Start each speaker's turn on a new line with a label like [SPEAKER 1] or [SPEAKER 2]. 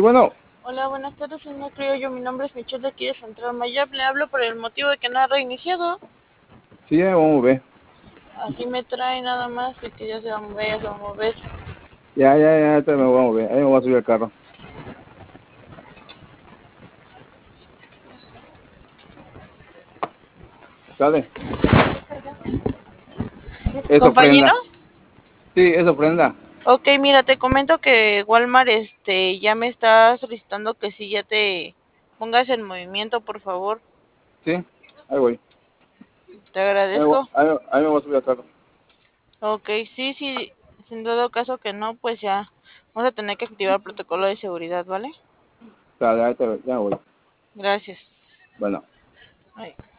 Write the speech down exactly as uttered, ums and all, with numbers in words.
[SPEAKER 1] bueno,
[SPEAKER 2] Hola, buenas tardes, señor Criollo. Mi nombre es Michelle de aquí de Central Mayab. Le hablo por el motivo de que no ha reiniciado.
[SPEAKER 1] sí, ya vamos a ver.
[SPEAKER 2] Así me trae nada más y que ya se va a mover, ya se va a mover.
[SPEAKER 1] Ya, ya, ya, ahorita me voy a mover. Ahí me voy a subir al carro. Sale. Eso
[SPEAKER 2] Compañero.
[SPEAKER 1] prenda. Sí, eso prenda.
[SPEAKER 2] Ok, mira, te comento que Walmart este, ya me está solicitando que sí ya te pongas en movimiento, por favor.
[SPEAKER 1] Sí, ahí voy.
[SPEAKER 2] Te
[SPEAKER 1] Ahí, me voy-
[SPEAKER 2] agradezco.
[SPEAKER 1] ahí, ahí me voy a subir al carro.
[SPEAKER 2] Ok, sí, sí, sin dado caso que no, pues ya vamos a tener que activar el protocolo de seguridad, ¿vale?
[SPEAKER 1] Sale, ahí te, ya voy.
[SPEAKER 2] Gracias.
[SPEAKER 1] Bueno.
[SPEAKER 2] Ay.